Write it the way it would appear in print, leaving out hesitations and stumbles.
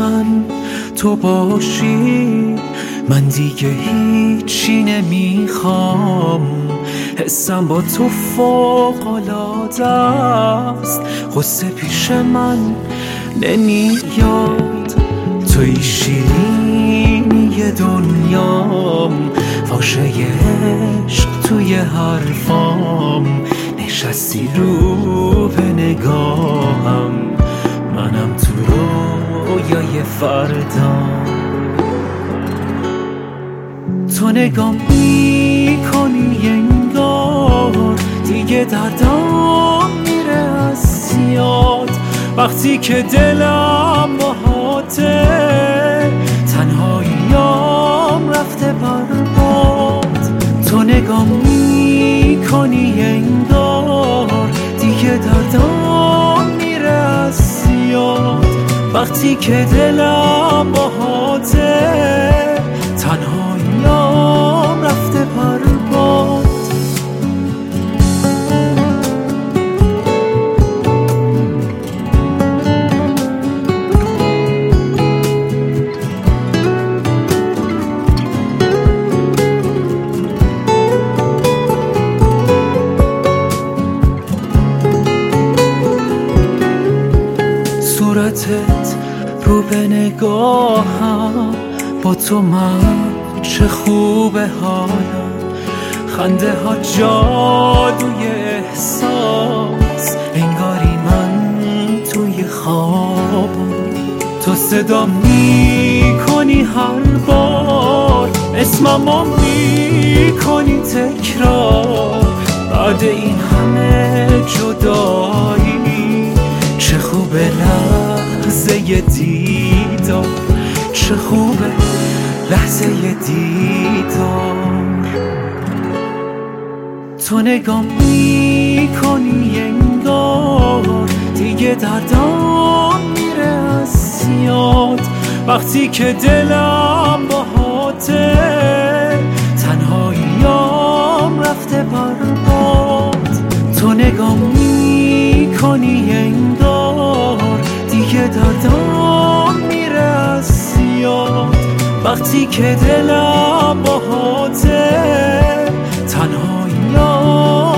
من تو باشی، من دیگه هیچی نمیخوام. حسم با تو فوق‌العاده است، غصه پیش من نمیاد. توی شیرینی دنیام، فاشه عشق توی حرفام. نشستی رو به نگاهم، منم تو رویای فردام. تو نگام میکنی انگار دیگه دردام میره از یاد. وقتی که دلم باهاته، تنهاییام رفته برباد. تو نگام میکنی انگار دیگه دردام میره از یاد. وقتی که دلم باهاته، تنهاییام رفته برباد. صورتت رو به نگاهم، با تو من چه خوبه حالا. خنده ها جادوی احساس، انگاری من توی خوابم. تو صدا میکنی هر بار، اسممو میکنی تکرار. بعد این همه جدایی، چه خوبه لحظه دیدار، چه خوبه لحظه دیدار. تو نگام میکنی انگار دیگه دردام میره از یاد. وقتی که دلم باهاته، تنهاییام رفته برباد. تو نگام میکنی انگار دیگه دردام میره از یاد. وقتی که دلم باهاته، تنهاییام